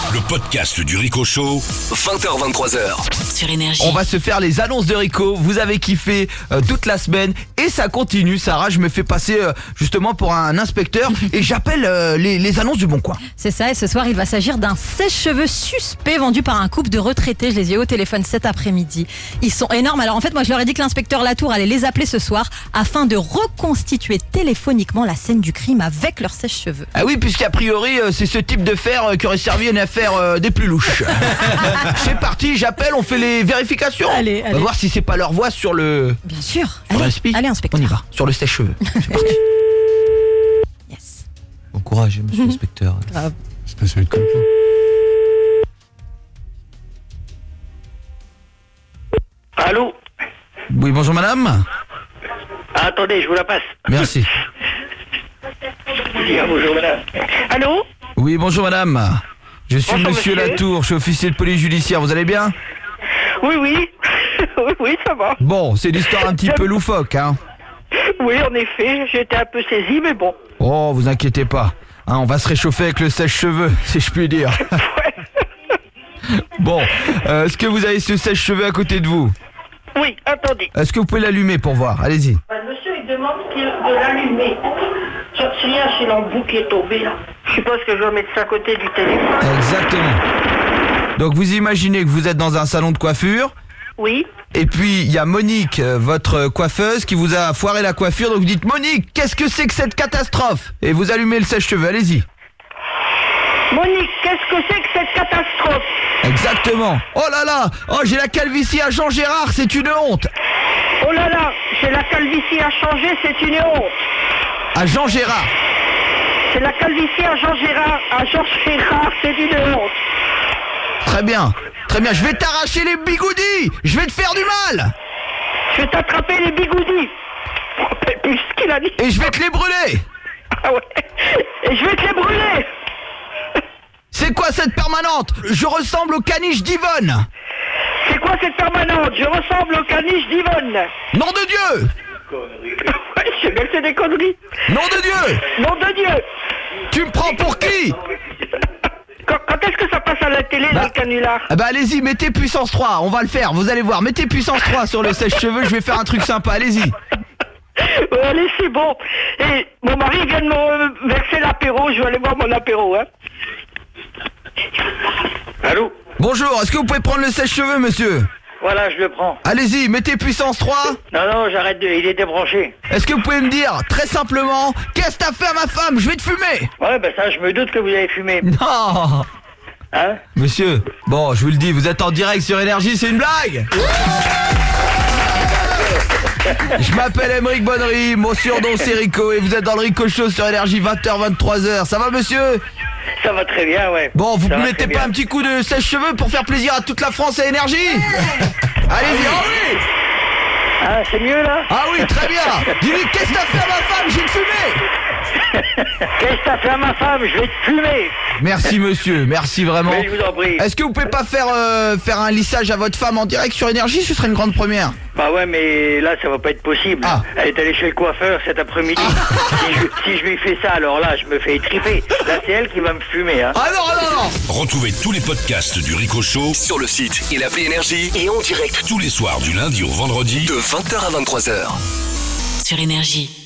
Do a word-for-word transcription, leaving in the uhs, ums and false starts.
Le podcast du Rico Show, vingt heures vingt-trois heures. Sur Énergie. On va se faire les annonces de Rico. Vous avez kiffé euh, toute la semaine et ça continue. Sarah, je me fais passer euh, justement pour un inspecteur et j'appelle euh, les, les annonces du Bon Coin. C'est ça, et ce soir il va s'agir d'un sèche-cheveux suspect vendu par un couple de retraités. Je les ai eu au téléphone cet après-midi. Ils sont énormes. Alors en fait moi je leur ai dit que l'inspecteur Latour allait les appeler ce soir afin de reconstituer téléphoniquement la scène du crime avec leur sèche-cheveux. Ah oui, puisqu'a priori euh, c'est ce type de fer euh, qui aurait servi à une affaire euh, des plus louches. C'est parti, j'appelle, on fait les vérifications. Allez, On va allez. voir si c'est pas leur voix sur le... Bien sûr. sur Allez, l'inspi. allez inspecteur. On y va, sur le sèche-cheveux. C'est parti. Yes. Bon courage, monsieur l'inspecteur. Grave. C'est pas celui de Coco. Allô? Oui, bonjour madame. Ah, attendez, je vous la passe. Merci. Ah, bonjour madame. Allô? Oui, bonjour madame. Je suis Bonjour, monsieur monsieur. Latour, je suis officier de police judiciaire, vous allez bien? Oui, oui. oui, oui, ça va. Bon, c'est l'histoire un petit peu loufoque, hein. Oui, en effet, j'étais un peu saisie, mais bon. Oh, vous inquiétez pas. Hein, on va se réchauffer avec le sèche-cheveux, si je puis dire. Bon, euh, est-ce que vous avez ce sèche-cheveux à côté de vous? Oui, attendez. Est-ce que vous pouvez l'allumer pour voir? Allez-y. Le monsieur, il demande qu'il- de l'allumer. C'est rien, c'est l'embout qui est tombé, là. Je suppose que je dois mettre ça à côté du téléphone. Exactement. Donc vous imaginez que vous êtes dans un salon de coiffure, Oui. et puis il y a Monique, euh, votre coiffeuse, qui vous a foiré la coiffure, donc vous dites « Monique, qu'est-ce que c'est que cette catastrophe ?» Et vous allumez le sèche-cheveux, allez-y. Monique, qu'est-ce que c'est que cette catastrophe? Exactement. Oh là là, oh j'ai la calvitie à Jean Gérard, c'est une honte. Oh là là, c'est la calvitie à changer, c'est une honte. À Jean Gérard. C'est la calvitie à Jean Gérard, à Jean Gérard, c'est une honte. Très bien, très bien, je vais t'arracher les bigoudis. Je vais te faire du mal. Je vais t'attraper les bigoudis. Je me rappelle plus ce qu'il a dit. Et je vais te les brûler. Ah ouais. Et je vais te les brûler. C'est quoi cette permanente? Je ressemble au caniche d'Yvonne. C'est quoi cette permanente? Je ressemble au caniche d'Yvonne. Nom de Dieu. Ouais, je sais bien que c'est des conneries. Nom de Dieu. Nom de Dieu. Tu me prends pour qui? Quand, quand est-ce que ça passe à la télé, dans le canular? Ah bah allez-y, mettez puissance trois, on va le faire, vous allez voir. Mettez puissance trois sur le sèche-cheveux, je vais faire un truc sympa, allez-y. Ouais, allez, c'est bon. Et mon mari vient de me verser l'apéro. Je vais aller boire mon apéro, hein. Allô? Bonjour, est-ce que vous pouvez prendre le sèche-cheveux, monsieur? Voilà, je le prends. Allez-y, mettez puissance trois. Non, non, j'arrête de... Il est débranché. Est-ce que vous pouvez me dire, très simplement, qu'est-ce que t'as fait à ma femme? Je vais te fumer. Ouais, ben ça, je me doute que vous avez fumé. Non. Hein? Monsieur, bon, je vous le dis, vous êtes en direct sur Énergie, c'est une blague. Je m'appelle Aymeric Bonnery, mon surnom c'est Rico et vous êtes dans le Rico Show sur Énergie, vingt heures vingt-trois heures. Ça va monsieur? Ça va très bien, ouais. Bon, vous Ça ne va mettez très pas bien. un petit coup de sèche-cheveux pour faire plaisir à toute la France et Énergie? Allez-y, oh oui. Ah, c'est mieux, là? Ah oui, très bien. Dis-lui, qu'est-ce que t'as fait à ma femme? J'ai fumé. Qu'est-ce que t'as fait à ma femme? Je vais te fumer. Merci monsieur, merci vraiment. Mais je vous en prie. Est-ce que vous pouvez pas faire euh, faire un lissage à votre femme en direct sur Énergie? Ce serait une grande première. Bah ouais, mais là, ça va pas être possible. Ah. Elle est allée chez le coiffeur cet après-midi. Si, je, si je lui fais ça, alors là, je me fais étriper. Là, c'est elle qui va me fumer, hein. Ah non, non, non. Retrouvez tous les podcasts du Rico Show sur le site et l'appli Énergie et en direct tous les soirs du lundi au vendredi de vingt heures à vingt-trois heures. Sur Énergie.